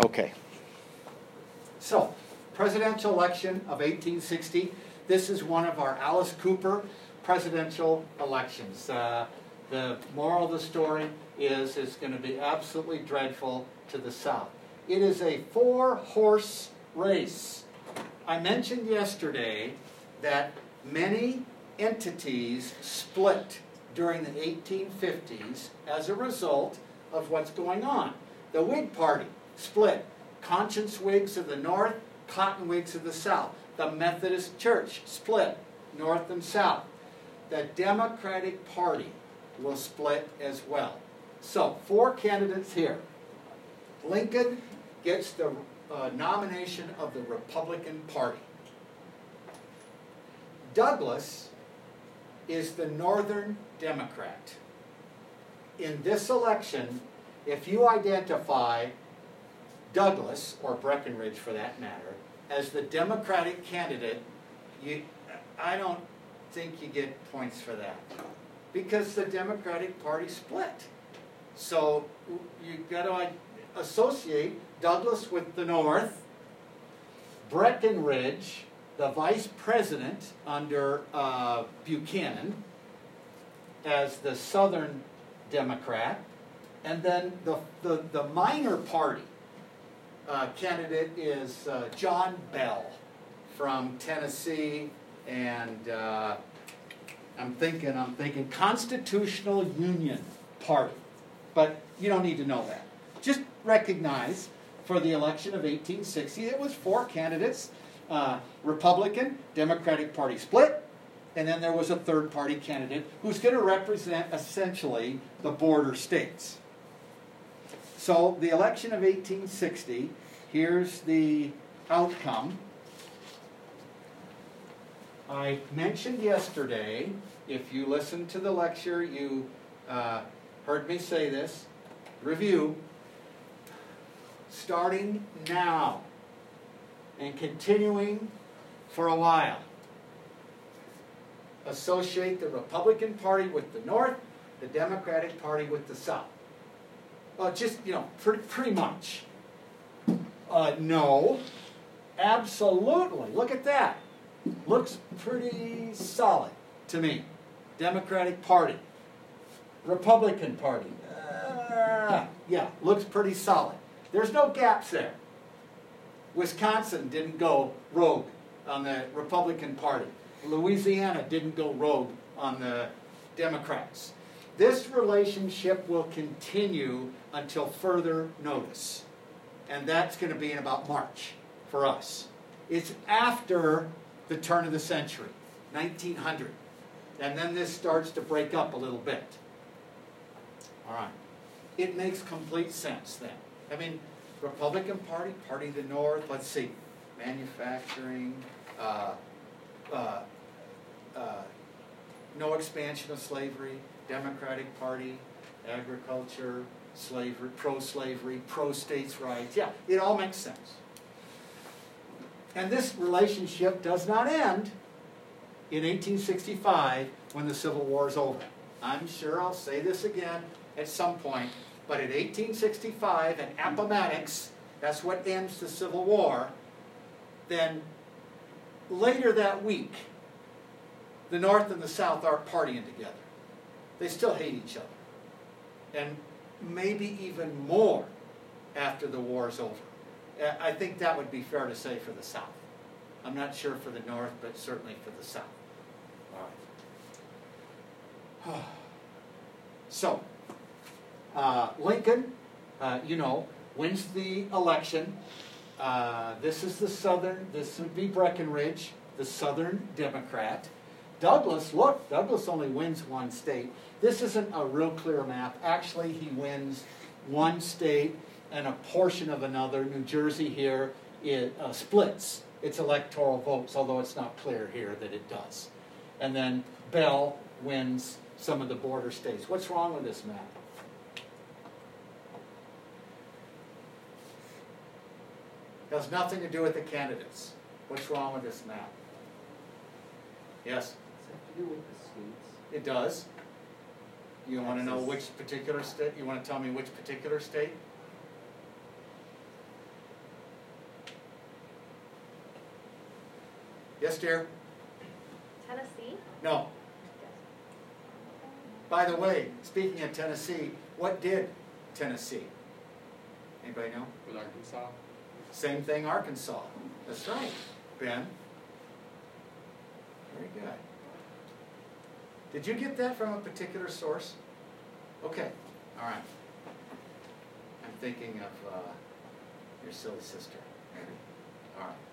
Okay. So, presidential election of 1860. This is one of our Alice Cooper presidential elections. The moral of the story is it's going to be absolutely dreadful to the South. It is a 4-horse race. I mentioned yesterday that many entities split during the 1850s as a result of what's going on. The Whig Party split. Conscience Whigs of the North, Cotton Whigs of the South. The Methodist Church split, North and South. The Democratic Party will split as well. So, 4 candidates here. Lincoln gets the nomination of the Republican Party. Douglas is the Northern Democrat. In this election, if you identify Douglas, or Breckinridge for that matter, as the Democratic candidate, I don't think you get points for that. Because the Democratic Party split. So you've got to associate Douglas with the North, Breckinridge, the vice president under Buchanan, as the Southern Democrat, and then the minor party candidate is John Bell from Tennessee, and I'm thinking Constitutional Union Party, but you don't need to know that. Just recognize for the election of 1860, it was 4 candidates, Republican, Democratic Party split, and then there was a third party candidate who's going to represent essentially the border states. So the election of 1860, here's the outcome. I mentioned yesterday, if you listened to the lecture, you heard me say this, review, starting now and continuing for a while. Associate the Republican Party with the North, the Democratic Party with the South. Well, just, pretty much. No. Absolutely. Look at that. Looks pretty solid to me. Democratic Party. Republican Party. Yeah, looks pretty solid. There's no gaps there. Wisconsin didn't go rogue on the Republican Party. Louisiana didn't go rogue on the Democrats. This relationship will continue until further notice. And that's going to be in about March for us. It's after the turn of the century, 1900. And then this starts to break up a little bit. All right. It makes complete sense then. I mean, Republican Party, Party of the North, let's see, manufacturing, no expansion of slavery, Democratic Party, agriculture, slavery, pro-slavery, pro-states' rights. Yeah, it all makes sense. And this relationship does not end in 1865 when the Civil War is over. I'm sure I'll say this again at some point, but in 1865 at Appomattox, that's what ends the Civil War. Then later that week, the North and the South aren't partying together. They still hate each other. And maybe even more after the war's over. I think that would be fair to say for the South. I'm not sure for the North, but certainly for the South. All right. So, Lincoln, wins the election. This is the Southern, this would be Breckinridge, the Southern Democrat. Douglas, look, Douglas only wins 1 state. This isn't a real clear map. Actually, he wins 1 state and a portion of another. New Jersey here, it splits its electoral votes, although it's not clear here that it does. And then Bell wins some of the border states. What's wrong with this map? It has nothing to do with the candidates. What's wrong with this map? Yes? To do with the states. It does. You want to know which particular state? You want to tell me which particular state? Yes, dear? Tennessee? No. By the way, speaking of Tennessee, what did Tennessee? Anybody know? With Arkansas? Same thing, Arkansas. That's right, Ben. Very good. Did you get that from a particular source? Okay, all right. I'm thinking of your silly sister, maybe. All right.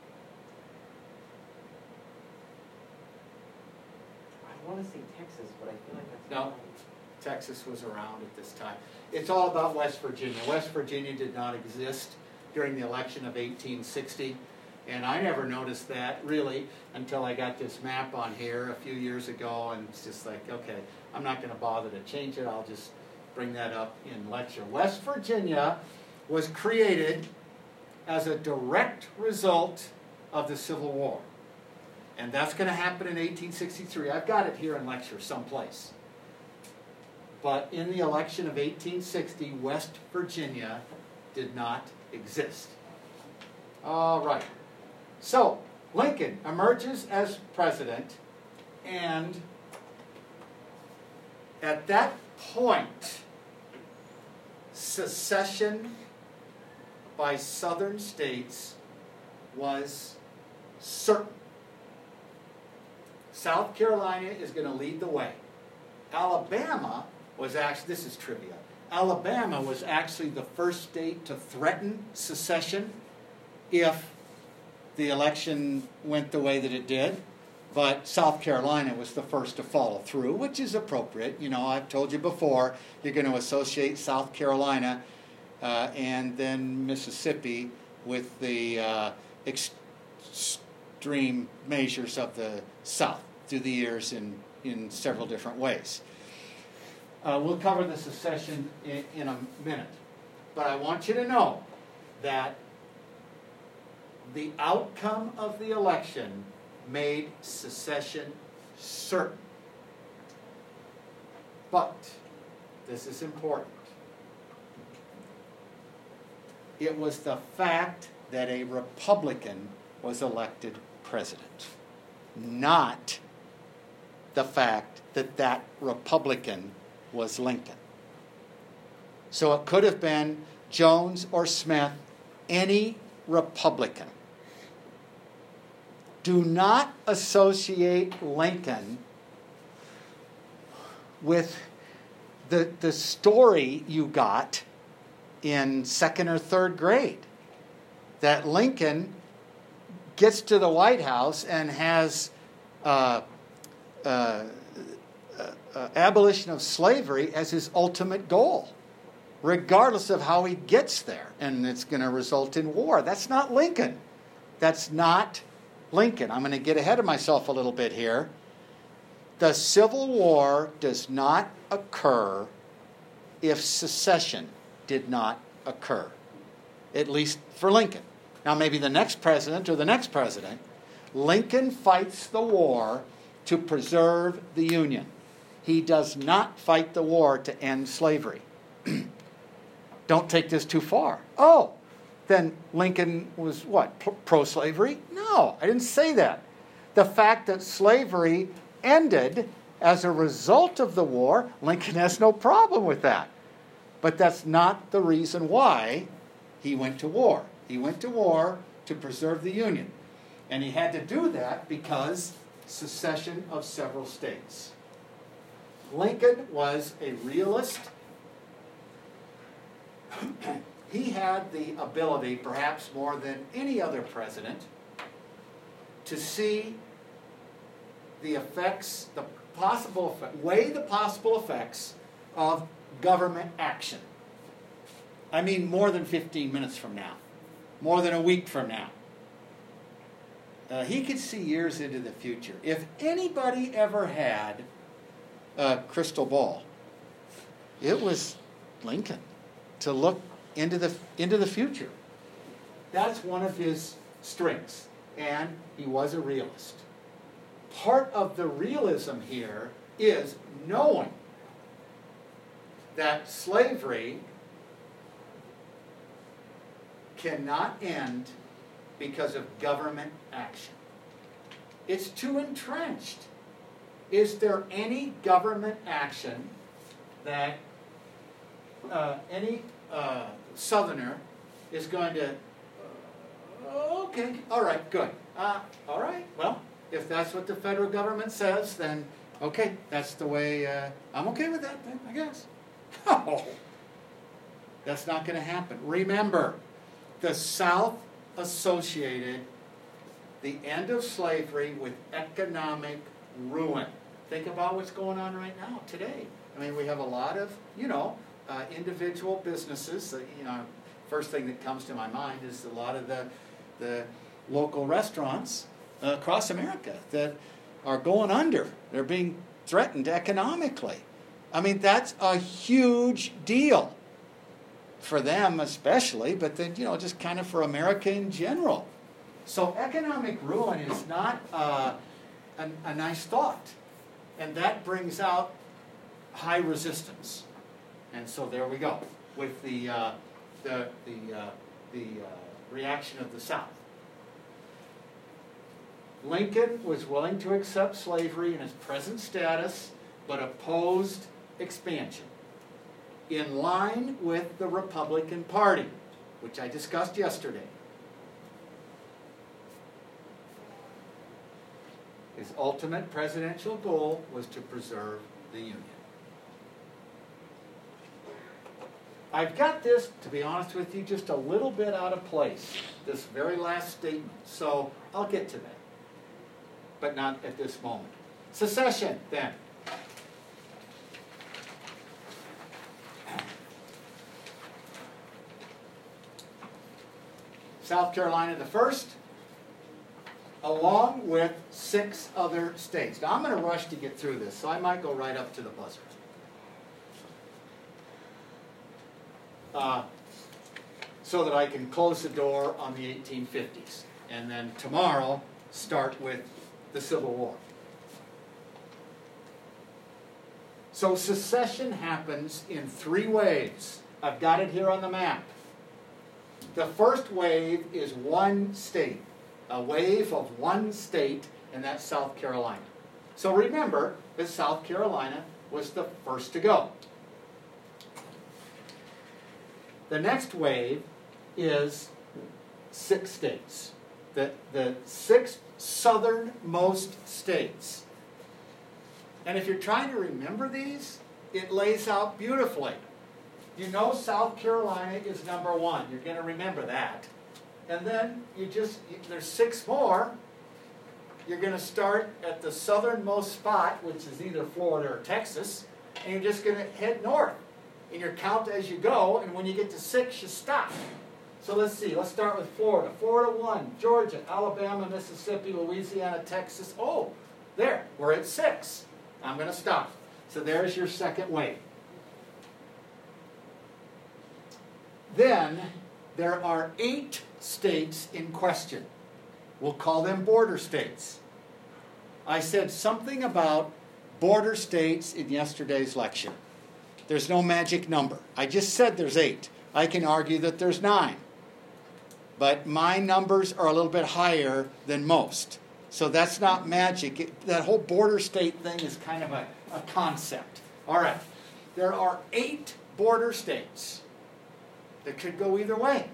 I want to say Texas, but I feel like that's No. not right. Texas was around at this time. It's all about West Virginia. West Virginia did not exist during the election of 1860, and I never noticed that really until I got this map on here a few years ago, and it's just like, okay, I'm not going to bother to change it. I'll just bring that up in lecture. West Virginia was created as a direct result of the Civil War, and that's going to happen in 1863. I've got it here in lecture someplace. But in the election of 1860, West Virginia did not exist. All right. So, Lincoln emerges as president, and at that point, secession by southern states was certain. South Carolina is going to lead the way. Alabama was actually, this is trivia, Alabama was actually the first state to threaten secession if the election went the way that it did. But South Carolina was the first to follow through, which is appropriate. You know, I've told you before, you're going to associate South Carolina and then Mississippi with the extreme measures of the South through the years in several different ways. We'll cover the secession in a minute. But I want you to know that the outcome of the election made secession certain. But, this is important, it was the fact that a Republican was elected president, not the fact that that Republican was Lincoln. So it could have been Jones or Smith, any Republican. Do not associate Lincoln with the story you got in second or third grade, that Lincoln gets to the White House and has abolition of slavery as his ultimate goal, regardless of how he gets there, and it's going to result in war. That's not Lincoln. That's not Lincoln. I'm going to get ahead of myself a little bit here. The Civil War does not occur if secession did not occur, at least for Lincoln. Now, maybe the next president or the next president, Lincoln fights the war to preserve the Union. He does not fight the war to end slavery. Don't take this too far. Oh, then Lincoln was what? Pro-slavery? No, I didn't say that. The fact that slavery ended as a result of the war, Lincoln has no problem with that. But that's not the reason why he went to war. He went to war to preserve the Union. And he had to do that because secession of several states. Lincoln was a realist. He had the ability, perhaps more than any other president, to see the effects, weigh the possible effects of government action. I mean, more than 15 minutes from now, more than a week from now. He could see years into the future. If anybody ever had a crystal ball, it was Lincoln, to look into the future. That's one of his strengths, and he was a realist. Part of the realism here is knowing that slavery cannot end because of government action. It's too entrenched. Is there any government action that any Southerner is going to, okay, all right, good. All right, well, if that's what the federal government says, then okay, that's the way, I'm okay with that then, I guess. No, that's not going to happen. Remember, the South associated the end of slavery with economic ruin. Think about what's going on right now, today. I mean, we have a lot of, individual businesses. First thing that comes to my mind is a lot of the local restaurants across America that are going under. They're being threatened economically. I mean, that's a huge deal for them especially, but then, just kind of for America in general. So economic ruin is not a nice thought. And that brings out high resistance. And so there we go with the reaction of the South. Lincoln was willing to accept slavery in its present status, but opposed expansion, in line with the Republican Party, which I discussed yesterday. His ultimate presidential goal was to preserve the Union. I've got this, to be honest with you, just a little bit out of place, this very last statement, so I'll get to that, but not at this moment. Secession, then. South Carolina the first, along with 6 other states. Now, I'm going to rush to get through this, so I might go right up to the buzzer. So that I can close the door on the 1850s. And then tomorrow, start with the Civil War. So secession happens in 3 waves. I've got it here on the map. The first wave is one state. A wave of one state, and that's South Carolina. So remember that South Carolina was the first to go. The next wave is 6 states. The 6 southernmost states. And if you're trying to remember these, it lays out beautifully. You know South Carolina is number 1. You're going to remember that. And then there's 6 more. You're going to start at the southernmost spot, which is either Florida or Texas, and you're just going to head north. And you count as you go, and when you get to 6, you stop. So let's see. Let's start with Florida. Florida 1, Georgia, Alabama, Mississippi, Louisiana, Texas. Oh, there. We're at 6. I'm going to stop. So there's your second wave. Then there are 8 states in question. We'll call them border states. I said something about border states in yesterday's lecture. There's no magic number. I just said there's 8. I can argue that there's 9. But my numbers are a little bit higher than most. So that's not magic. That whole border state thing is kind of a concept. All right. There are 8 border states that could go either way.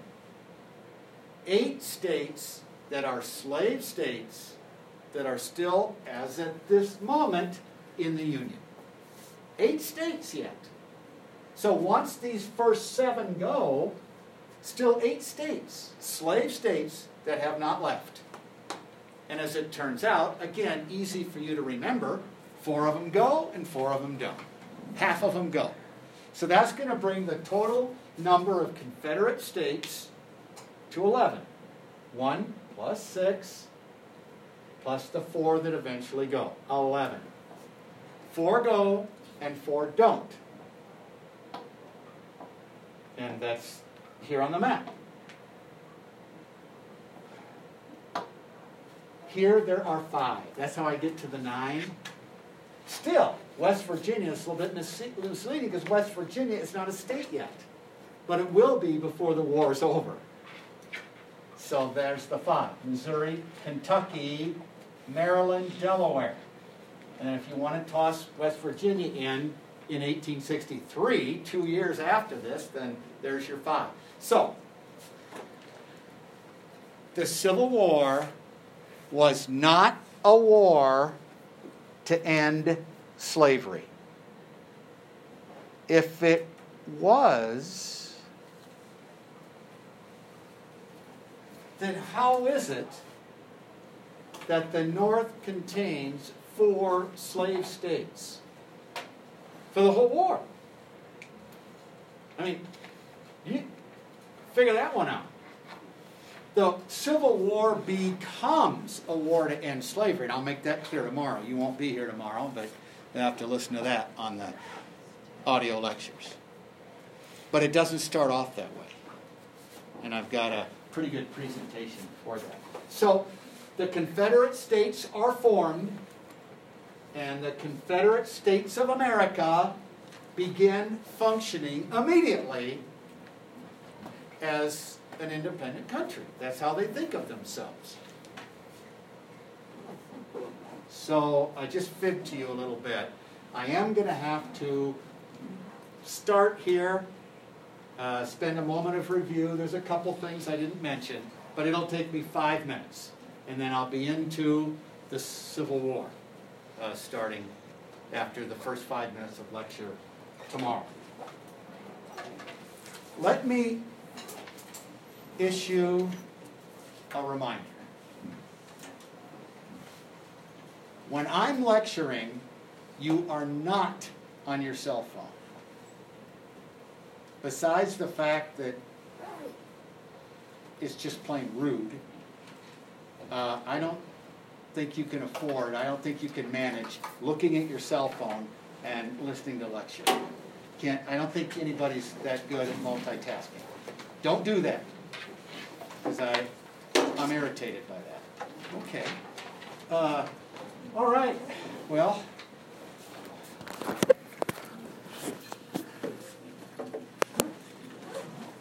8 states that are slave states that are still, as at this moment, in the Union. 8 states yet. So once these first 7 go, still 8 states, slave states, that have not left. And as it turns out, again, easy for you to remember, 4 of them go and 4 of them don't. Half of them go. So that's going to bring the total number of Confederate states to 11. 1 plus 6 plus the 4 that eventually go. 11. 4 go and 4 don't. And that's here on the map. Here there are 5. That's how I get to the 9. Still, West Virginia is a little bit misleading because West Virginia is not a state yet. But it will be before the war is over. So there's the 5. Missouri, Kentucky, Maryland, Delaware. And then if you want to toss West Virginia in 1863, 2 years after this, then there's your 5. So, the Civil War was not a war to end slavery. If it was, then how is it that the North contains 4 slave states for the whole war? I mean, you figure that one out. The Civil War becomes a war to end slavery. And I'll make that clear tomorrow. You won't be here tomorrow, but you'll have to listen to that on the audio lectures. But it doesn't start off that way. And I've got a pretty good presentation for that. So, the Confederate States are formed, and the Confederate States of America begin functioning immediately as an independent country. That's how they think of themselves. So I just fibbed to you a little bit. I am going to have to start here, spend a moment of review. There's a couple things I didn't mention, but it'll take me 5 minutes. And then I'll be into the Civil War, starting after the first 5 minutes of lecture tomorrow. Let me issue a reminder. When I'm lecturing, you are not on your cell phone. Besides the fact that it's just plain rude, I don't think you can afford, I don't think you can manage looking at your cell phone and listening to lecture. I don't think anybody's that good at multitasking. Don't do that, because I'm irritated by that. Okay. All right. Well,